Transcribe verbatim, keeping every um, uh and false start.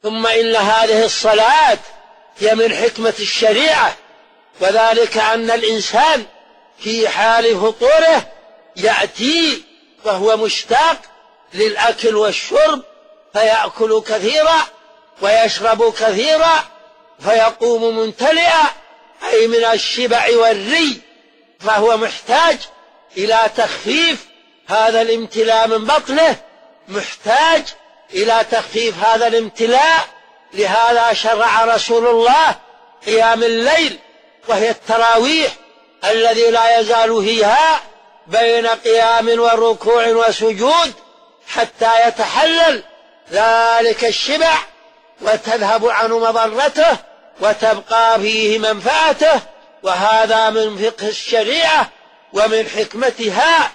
ثم إن هذه الصلاة هي من حكمة الشريعة، وذلك أن الإنسان في حال فطوره يأتي وهو مشتاق للأكل والشرب، فيأكل كثيرا ويشرب كثيرا فيقوم ممتلئا، أي من الشبع والري، فهو محتاج إلى تخفيف هذا الامتلاء من بطنه، محتاج إلى تخفيف هذا الامتلاء. لهذا شرع رسول الله قيام الليل، وهي التراويح الذي لا يزال فيها بين قيام وركوع وسجود حتى يتحلل ذلك الشبع وتذهب عنه مضرته وتبقى فيه منفعته. وهذا من فقه الشريعة ومن حكمتها